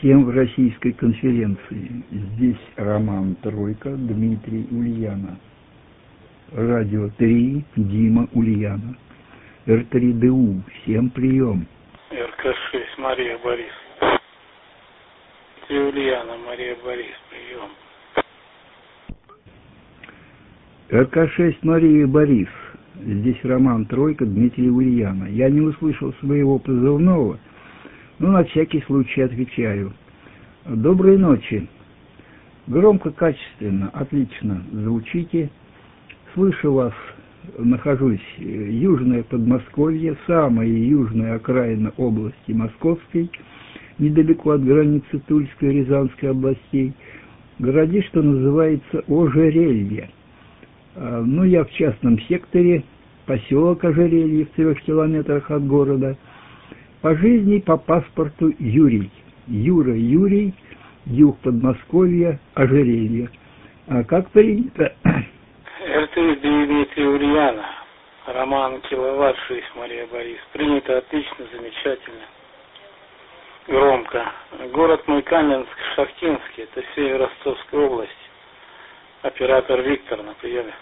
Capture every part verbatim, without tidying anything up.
Всем в российской конференции. Здесь Роман Тройка, Дмитрий Ульянов. Радио три, Дима Ульянов. эр три дэ у, всем прием. эр ка шесть, Мария Борис. Дмитрий Ульянов, Мария Борис, прием. эр ка шесть, Мария Борис. Здесь Роман Тройка, Дмитрий Ульянов. Я не услышал своего позывного, но на всякий случай отвечаю. Доброй ночи. Громко, качественно, отлично звучите. Слышу вас, нахожусь южное Подмосковье, самая южная окраина области Московской, недалеко от границы Тульской и Рязанской областей. Городище, что называется, Ожерелье. Ну, я в частном секторе, поселок Ожерелье в трех километрах от города. По жизни, по паспорту Юрий. Юра Юрий, юг Подмосковья, Ожерелье. А как принято? эр три Дмитрий Ульянов, Роман Киловатт шесть, Мария Борис. Принято отлично, замечательно, громко. Город мой Каменск-Шахтинский, это север Ростовской области. Оператор Виктор на приеме.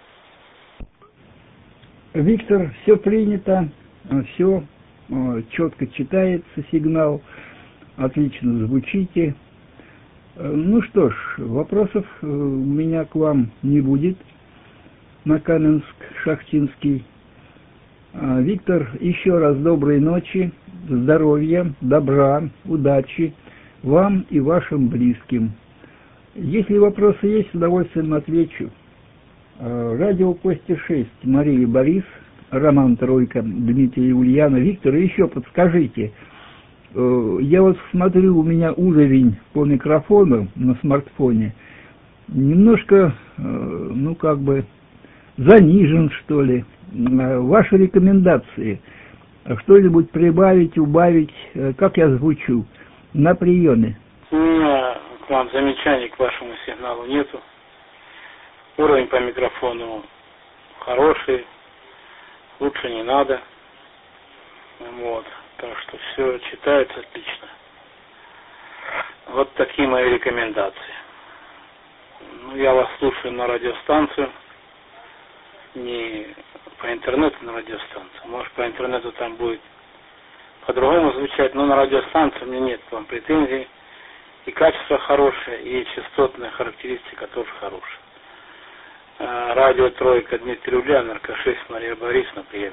Виктор, все принято, все четко читается сигнал, отлично звучите. Ну что ж, вопросов у меня к вам не будет на Каменск-Шахтинский. Виктор, еще раз доброй ночи, здоровья, добра, удачи вам и вашим близким. Если вопросы есть, с удовольствием отвечу. Радио Кости шесть, Мария Борис, Роман Тройка, Дмитрий Ульянов. Виктор, еще подскажите. Я вот смотрю, у меня уровень по микрофону на смартфоне немножко, ну как бы, занижен, что ли. Ваши рекомендации. Что-нибудь прибавить, убавить, как я звучу на приеме? У меня к вам замечаний к вашему сигналу нету. Уровень по микрофону хороший, лучше не надо. Вот, так что все читается отлично. Вот такие мои рекомендации. Ну, я вас слушаю на радиостанцию, не по интернету на радиостанцию. Может, по интернету там будет по-другому звучать, но на радиостанцию у меня нет к вам претензий. И качество хорошее, и частотная характеристика тоже хорошая. Радио Тройка, Дмитрий Ульянов, эр ка шесть, Мария Борис на приеме.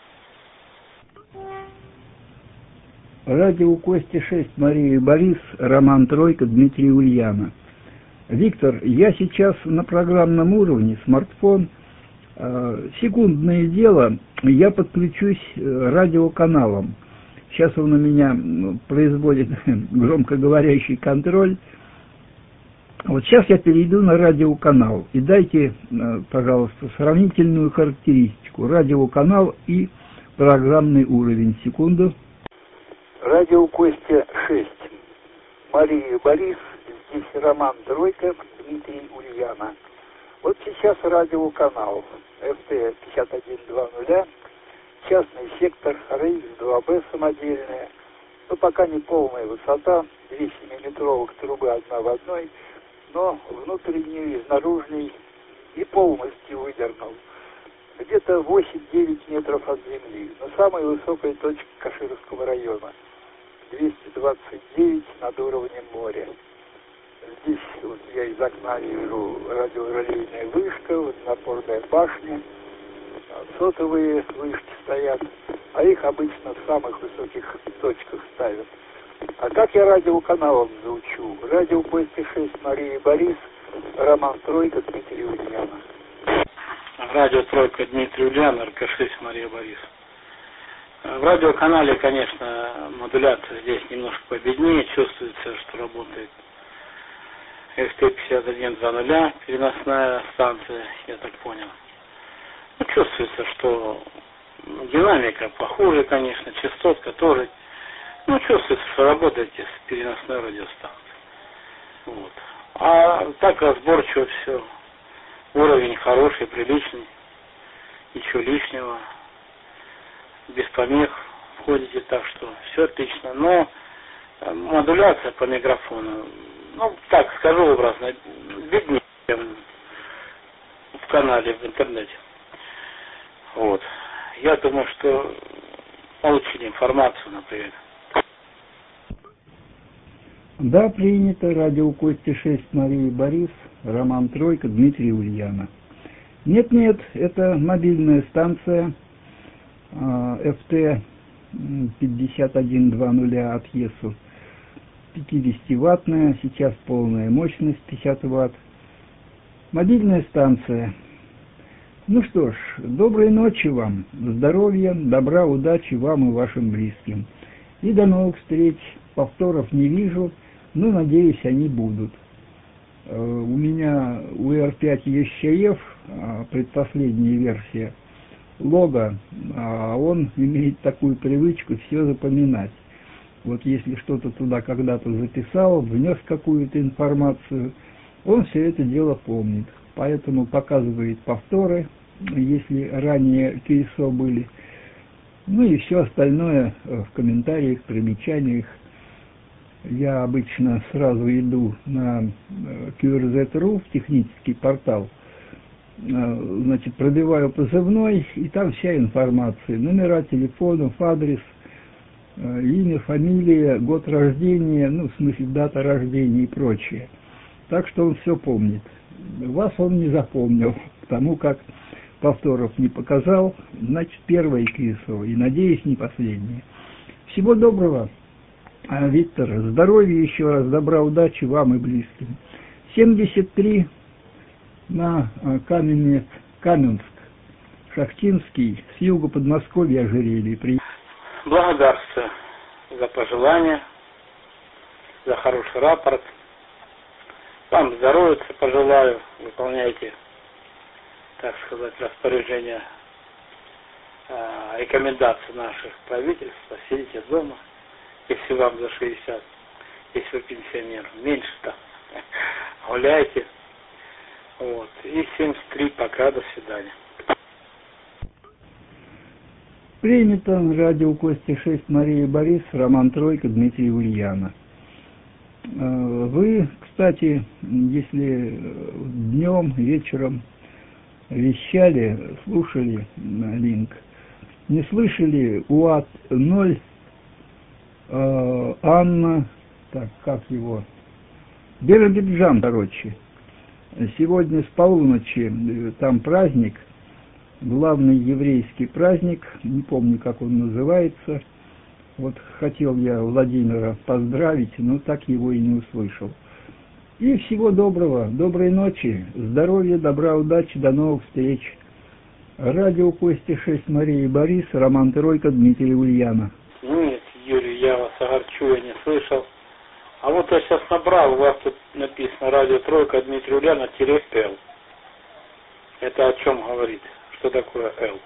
Радио Кости шесть, Мария Борис, Роман Тройка, Дмитрий Ульянов. Виктор, я сейчас на программном уровне, смартфон, секундное дело, я подключусь радиоканалом. Сейчас он у меня производит громкоговорящий контроль. Вот сейчас я перейду на радиоканал. И дайте, пожалуйста, сравнительную характеристику. Радиоканал и программный уровень. Секунду. Радио Костя шесть. Мария Борис, здесь Роман Тройка, Дмитрий Ульянов. Вот сейчас радиоканал эф тэ пятьдесят один двадцать, частный сектор, рейс два бэ самодельная. Но пока не полная высота, две семиметровых трубы одна в одной, но внутренний и наружный и полностью выдернул. Где-то восемь-девять метров от земли, на самой высокой точке Каширского района. двести двадцать девять над уровнем моря. Здесь вот я из окна вижу радиорелейная вышка, водонапорная башня, сотовые вышки стоят, а их обычно в самых высоких точках ставят. А как я радиоканалом звучу? Радио Кости шесть, Мария Борис, Роман Тройка, Дмитрий Ульянов. Радио Тройка, Дмитрий Ульянов, эр ка шесть, Мария Борис. В радиоканале, конечно, модуляция здесь немножко победнее, чувствуется, что работает эф тэ пятьдесят один двадцать, переносная станция, я так понял. Ну, чувствуется, что динамика похуже, конечно, частотка тоже. Ну, чувствуется, что работаете с переносной радиостанцией. Вот. А так разборчиво все. Уровень хороший, приличный. Ничего лишнего. Без помех входите, так что все отлично. Но модуляция по микрофону, ну, так скажу образно, беднее, чем в канале в интернете. Вот. Я думаю, что получили информацию, например. Да, принято. Радио Кости шесть, Мария Борис, Роман Тройка, Дмитрий Ульяна. Нет-нет, это мобильная станция эф тэ пятьдесят один двадцать от ЕСУ, пятидесятиваттная, сейчас полная мощность пятьдесят ватт. Мобильная станция. Ну что ж, доброй ночи вам, здоровья, добра, удачи вам и вашим близким. И до новых встреч. Повторов не вижу, но, надеюсь, они будут. У меня у эр пять ЕСЧФ, предпоследняя версия, лого, он имеет такую привычку все запоминать. Вот если что-то туда когда-то записал, внес какую-то информацию, он все это дело помнит. Поэтому показывает повторы, если ранее кей эс о были. Ну и все остальное в комментариях, примечаниях. Я обычно сразу иду на кью эр зет точка ру, в технический портал, значит, пробиваю позывной, и там вся информация. Номера телефонов, адрес, имя, фамилия, год рождения, ну, в смысле, дата рождения и прочее. Так что он все помнит. Вас он не запомнил, потому как повторов не показал, значит, первое кей эс о, и, надеюсь, не последнее. Всего доброго, Виктор, здоровья еще раз, добра, удачи вам и близким. семьдесят три на Каменец, Каменск, Шахтинский, с юга Подмосковья, ожерелье. При... Благодарствую за пожелания, за хороший рапорт. Вам здоровья пожелаю, выполняйте, так сказать, распоряжения, рекомендации наших правительств, сидите дома, если вам за шестьдесят, если вы пенсионер, меньше-то, гуляйте. Вот. И семьдесят три, пока, до свидания. Принято. Радио Кости шесть, Мария Борис, Роман Тройка, Дмитрий Ульяна. Вы, кстати, если днем, вечером вещали, слушали линк, не слышали УАТ ноль, Анна, так, как его, Биробиджан, короче. Сегодня с полуночи там праздник, главный еврейский праздник, не помню, как он называется. Вот хотел я Владимира поздравить, но так его и не услышал. И всего доброго, доброй ночи, здоровья, добра, удачи, до новых встреч. Радио Кости шесть, Мария Борис, Роман Тройка, Дмитрий Ульяна. Нет, Юрий, я вас огорчу, я не слышал. А вот я сейчас набрал, у вас тут написано радио Тройка, Дмитрий Ульяна, тире Л. Это о чем говорит? Что такое Л?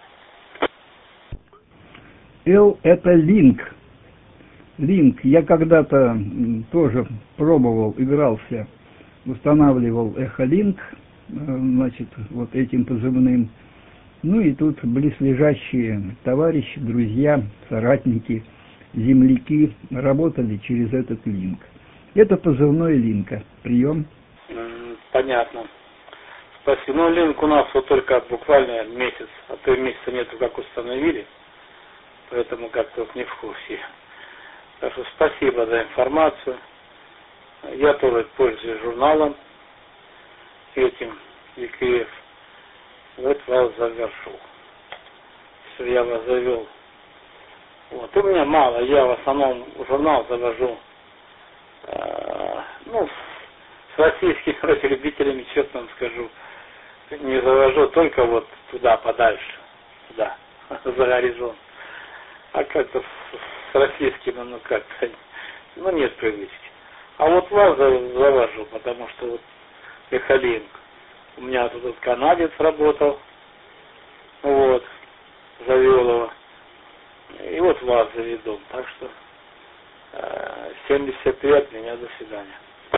Л это линк. Линк. Я когда-то тоже пробовал, игрался, устанавливал эхолинк, значит, вот этим позывным. Ну и тут близлежащие товарищи, друзья, соратники, земляки работали через этот линк. Это позывной линка. Прием. Понятно. Спасибо. Ну, линк у нас вот только буквально месяц, а то и месяца нету, как установили. Поэтому как-то вот не в курсе. Так что спасибо за информацию. Я тоже пользуюсь журналом этим, и ка эф. Вот вас завершу. Все, я вас завел. Вот. У меня мало, я в основном журнал завожу, э, ну, с российскими вроде любителями, честно вам скажу, не завожу, только вот туда, подальше, туда, за горизонт. А как-то с, с российским, ну как-то, ну нет привычки. А вот вас завожу, потому что вот эхолинк. У меня тут вот канадец работал, вот, завел его. И вот вас заведу. Так что э, семьдесят лет, меня до свидания.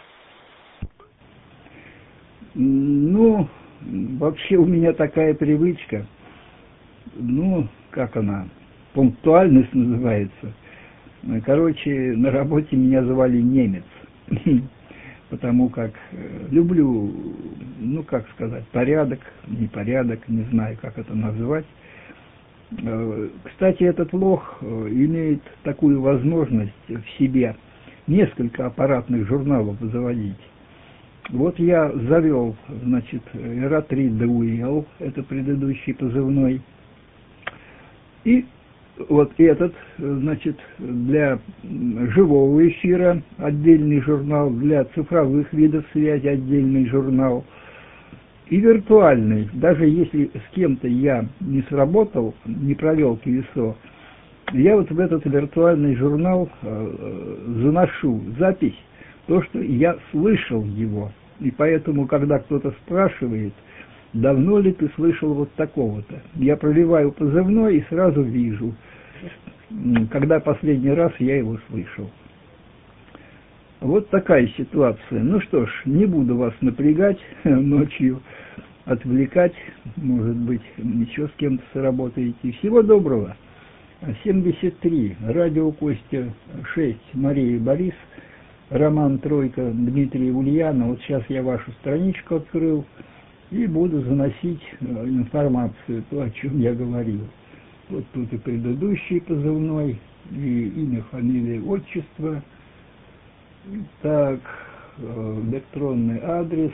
Ну, вообще у меня такая привычка, ну, как она, пунктуальность называется. Короче, на работе меня звали немец, потому как люблю, ну как сказать, порядок, непорядок, не знаю, как это назвать. Кстати, этот лох имеет такую возможность в себе несколько аппаратных журналов заводить. Вот я завел, значит, эр а три Дуэл, это предыдущий позывной, и вот этот, значит, для живого эфира отдельный журнал, для цифровых видов связи отдельный журнал, и виртуальный. Даже если с кем-то я не сработал, не провел КИВИСО, я вот в этот виртуальный журнал э, заношу запись, то, что я слышал его. И поэтому, когда кто-то спрашивает, давно ли ты слышал вот такого-то, я проливаю позывной и сразу вижу, когда последний раз я его слышал. Вот такая ситуация. Ну что ж, не буду вас напрягать ночью, отвлекать, может быть, еще с кем-то сработаете. Всего доброго. семьдесят три, радио Костя шесть, Мария и Борис, Роман Тройка, Дмитрий Ульяна. Вот сейчас я вашу страничку открыл и буду заносить информацию, то, о чем я говорил. Вот тут и предыдущий позывной, и имя, фамилия, отчество. Так, электронный адрес,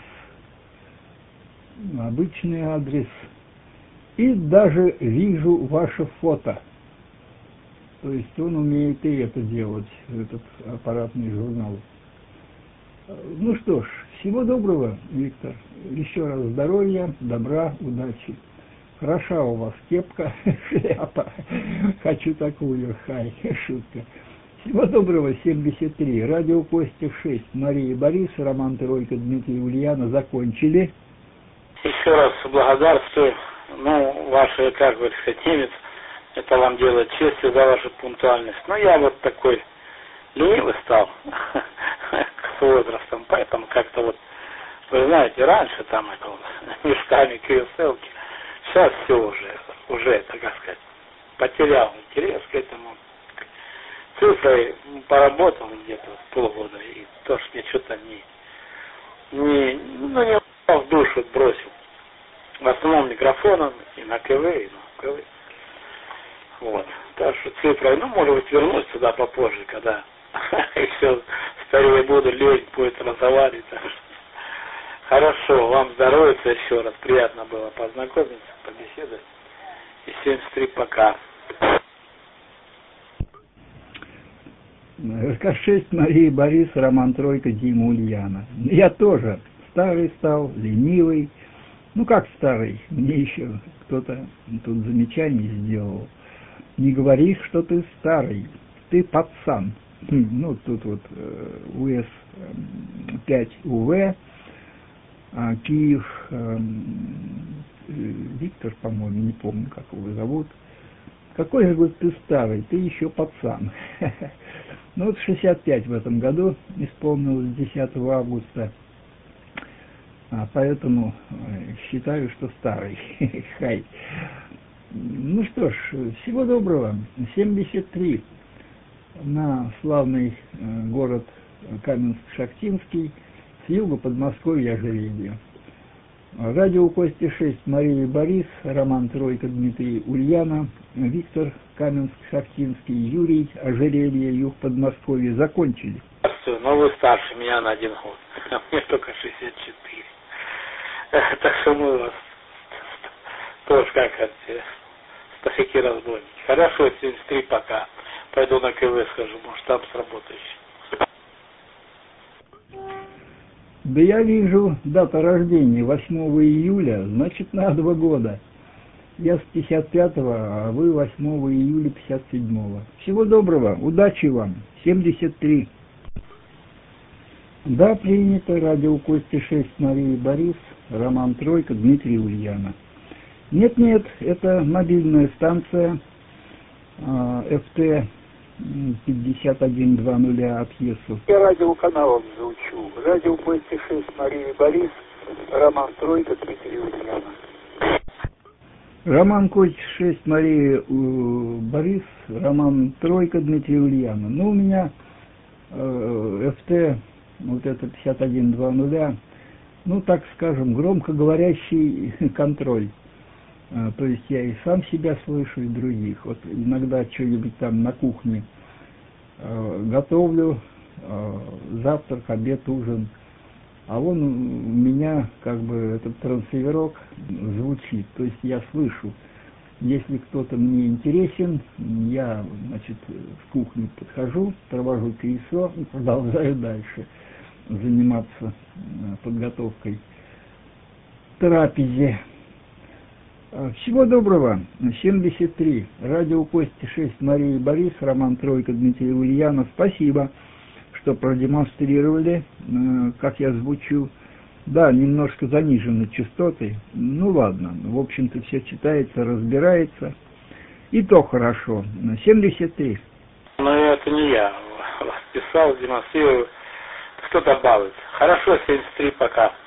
обычный адрес. И даже вижу ваше фото. То есть он умеет и это делать, этот аппаратный журнал. Ну что ж, всего доброго, Виктор. Еще раз здоровья, добра, удачи. Хороша у вас кепка, шляпа. Хочу такую, хай, шутка. Всего доброго, семьдесят три. Радио Костя шесть. Мария и Борис, Роман Тройка, Дмитрий Ульяна закончили. Еще раз благодарствую. Ну, ваши, как говорится, немец, это вам делает честь за вашу пунктуальность. Но я вот такой ленивый стал с возрастом, поэтому как-то вот, вы знаете, раньше там это вот, мешками КСЛки, сейчас все уже, уже, так сказать, потерял интерес к этому. Цифрой поработал где-то полгода, и то, что мне что-то не, не, ну, не в душу бросил. В основном микрофоном, и на КВ, и на КВ. Вот. Так что цифрой, ну, может быть, вернусь туда попозже, когда все старее буду, лень будет разговаривать. Хорошо, вам здоровья еще раз, приятно было познакомиться, побеседовать. И семьдесят три пока. эр ка шесть, Мария, Борис, Роман Тройка, Дима, Ульяна. Я тоже старый стал, ленивый. Ну как старый? Мне еще кто-то тут замечание сделал. Не говори, что ты старый, ты пацан. Ну тут вот у эс пять у вэ, Киев, Виктор, по-моему, не помню, как его зовут. Какой же, говорит, ты старый, ты еще пацан. Ну вот шестьдесят пять в этом году исполнилось десятого августа, а поэтому считаю, что старый. Хай. Ну что ж, всего доброго. семьдесят три на славный город Каменск-Шахтинский, с юга Подмосковья, ожерелье. Радио Костя шесть, Мария и Борис, Роман Тройка, Дмитрий Ульяна, Виктор, Каменск-Шахтинский, Юрий, ожерелье, юг Подмосковья закончили. Но вы старше меня на один год, а мне только шестьдесят четыре. Так что мы вас тоже как эти старики-разбойники. Хорошо, семьдесят три пока. Пойду на КВ схожу, может там сработаешь. Да я вижу, дата рождения восьмого июля, значит на два года. Я с пятьдесят пятого, а вы восьмого июля пятьдесят седьмого. Всего доброго, удачи вам, семьдесят три. Да, принято, радио Костя шесть, Мария и Борис, Роман Тройка, Дмитрий Ульяна. Нет-нет, это мобильная станция эф тэ пятьдесят один двадцать от ЕСУ. Я радиоканалом звучу. Радио Костя шесть, Мария и Борис, Роман Тройка, Дмитрий Ульяна. Роман Кость шесть, Мария Борис, Роман Тройка, Дмитрий Ульянов. Ну, у меня э, эф тэ, вот это пятьдесят один двадцать, ну, так скажем, громкоговорящий контроль. А, то есть я и сам себя слышу, и других. Вот иногда что-нибудь там на кухне э, готовлю, э, завтрак, обед, ужин. А он у меня, как бы, этот трансиверок звучит, то есть я слышу. Если кто-то мне интересен, я, значит, в кухню подхожу, провожу колесо и продолжаю дальше заниматься подготовкой к трапезе. Всего доброго. семьдесят три. Радио Кости шесть, Мария Борис, Роман Тройка, Дмитрий Ульянов. Спасибо, что продемонстрировали, как я звучу. Да, немножко занижены частоты. Ну ладно, в общем-то все читается, разбирается. И то хорошо. семьдесят три. Но это не я вас писал, демонстрирую. Кто-то балуется. Хорошо, семьдесят три, пока.